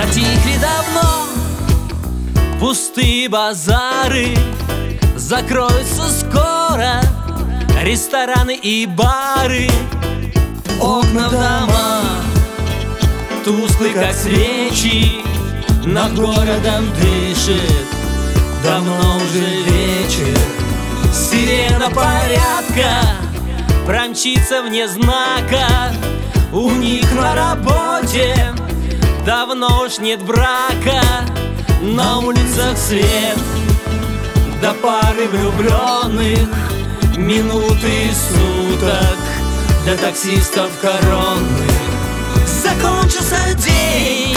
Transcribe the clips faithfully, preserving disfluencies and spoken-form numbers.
Затихли давно пустые базары, закроются скоро рестораны и бары. Окна в дома тусклы, как свечи, над городом дышит давно уже вечер. Сирена порядка промчится вне знака, у них на работе давно уж нет брака. На улицах свет до пары влюбленных, минуты суток для таксистов коронных. Закончился день,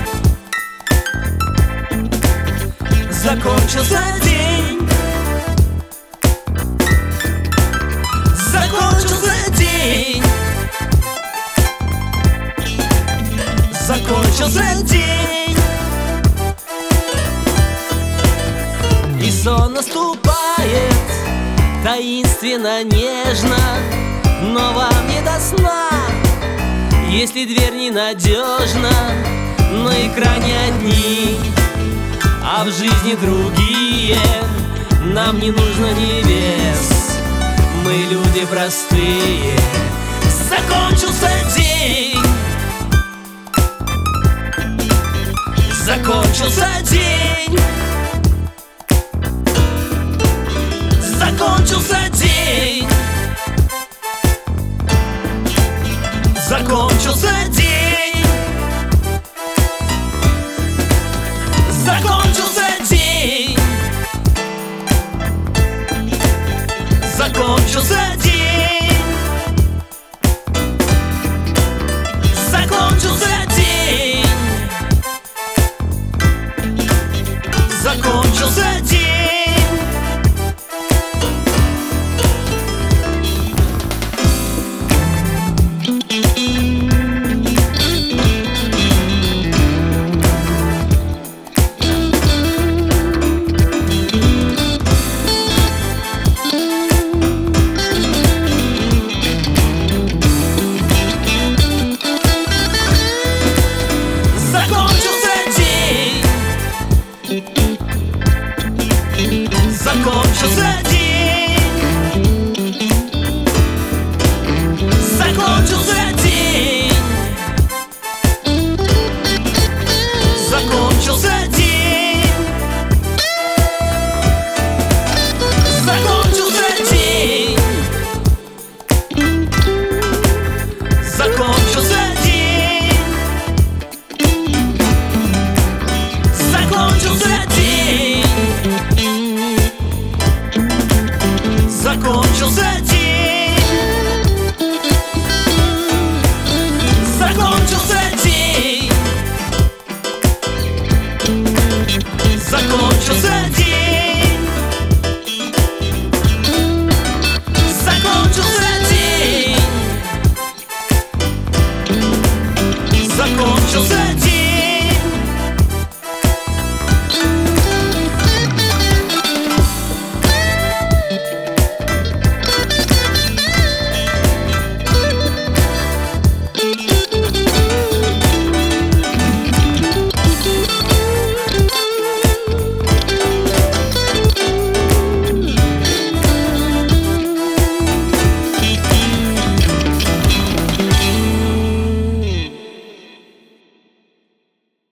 закончился день, закончился день, закончился день. И сон наступает таинственно, нежно, но вам не до сна, если дверь ненадежна. На экране одни, а в жизни другие. Нам не нужно небес, мы люди простые. Закончился день, закончился день, закончился день, закончился день, закончился день, закончился день, закончился день, закончился день. Закончился день, закончился день, закончился день, закончился день, закончился день, закончился день, закончился день, закончился день, закончился